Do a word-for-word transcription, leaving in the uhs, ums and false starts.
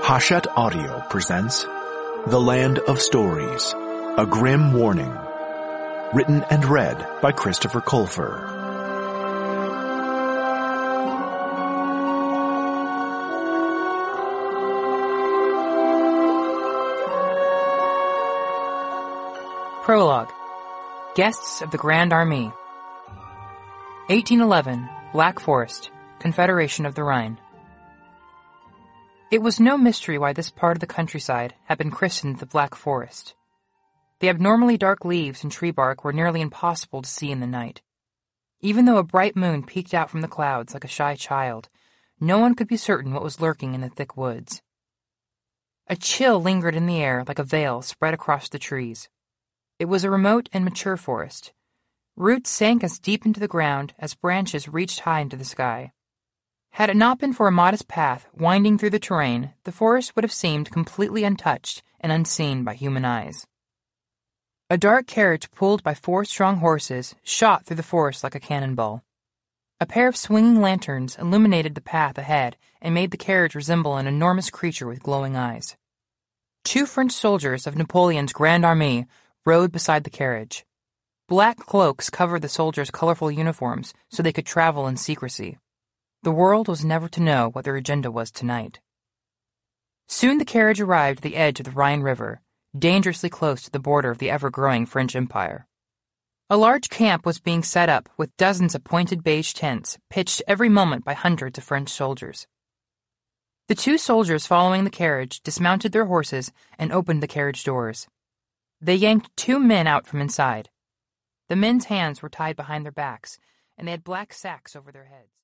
Hachette Audio presents The Land of Stories, A Grim Warning. Written and read by Christopher Colfer. Prologue. Guests of the Grand Army. eighteen eleven, Black Forest, Confederation of the Rhine. It was no mystery why this part of the countryside had been christened the Black Forest. The abnormally dark leaves and tree bark were nearly impossible to see in the night. Even though a bright moon peeked out from the clouds like a shy child, no one could be certain what was lurking in the thick woods. A chill lingered in the air like a veil spread across the trees. It was a remote and mature forest. Roots sank as deep into the ground as branches reached high into the sky. Had it not been for a modest path winding through the terrain, the forest would have seemed completely untouched and unseen by human eyes. A dark carriage pulled by four strong horses shot through the forest like a cannonball. A pair of swinging lanterns illuminated the path ahead and made the carriage resemble an enormous creature with glowing eyes. Two French soldiers of Napoleon's Grand Army rode beside the carriage. Black cloaks covered the soldiers' colorful uniforms so they could travel in secrecy. The world was never to know what their agenda was tonight. Soon the carriage arrived at the edge of the Rhine River, dangerously close to the border of the ever-growing French Empire. A large camp was being set up with dozens of pointed beige tents pitched every moment by hundreds of French soldiers. The two soldiers following the carriage dismounted their horses and opened the carriage doors. They yanked two men out from inside. The men's hands were tied behind their backs, and they had black sacks over their heads.